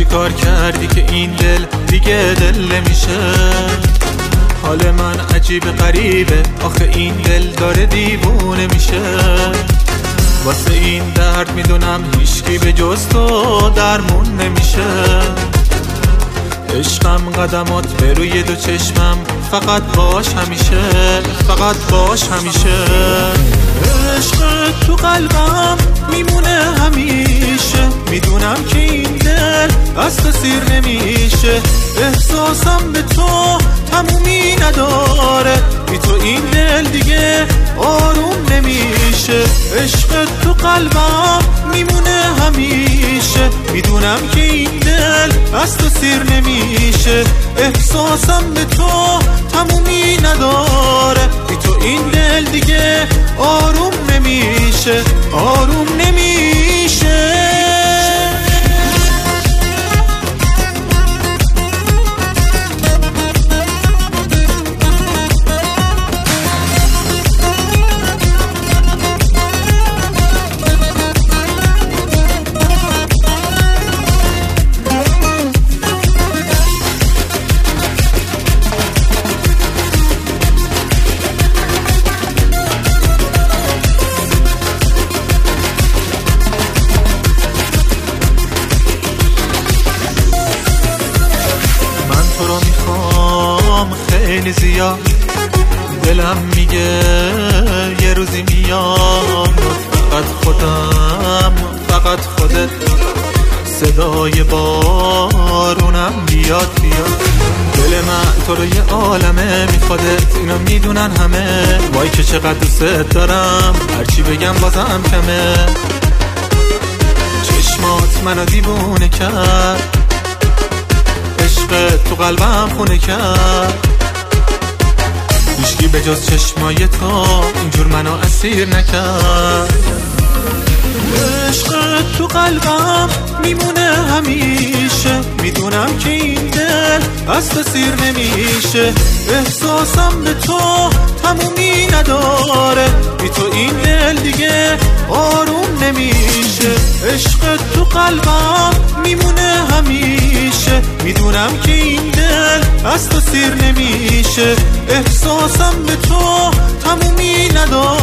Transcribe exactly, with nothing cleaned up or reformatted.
کار کردی که این دل دیگه دل نمیشه؟ حال من عجیب غریبه، آخه این دل داره دیوونه میشه. واسه این درد میدونم هیچکی به جز تو درمون نمیشه. عشقم قدمات به روی دو چشمم، فقط باش همیشه، فقط باش همیشه. عشق تو قلبم میمونه همیشه، میدونم که این دل از تو سیر نمیشه. احساسم به تو تمومی نداره، بی تو این دل دیگه آروم نمیشه. عشق تو قلبم میمونه همیشه، میدونم که این دل از تو سیر نمیشه. احساسم به تو تمومی نداره، بی تو این دل دیگه آروم نمیشه، آروم نمیشه. خیلی زیاد دلم میگه یه روزی میام، فقط خودم، فقط خودت. صدای بارونم بیاد بیاد، دل من تو رو یه عالمه میخوادت، اینو میدونن همه. وای که چقدر دوست دارم، هرچی بگم بازم کمه. چشمات منو دیوونه کرد، عشق تو قلبم خونه کرد. هیچکی به جز چشمای تو اینجور منو اسیر نکرد. عشق تو قلبم میمونه همیشه، میدونم که این دل از تو سیر نمیشه. احساسم به تو تمومی نداره، بی تو این دل دیگه آروم نمیشه. عشق تو قلبم میمونه همیشه، میدونم که این دل از تو سیر نمیشه. احساسم به تو تمومی نداره،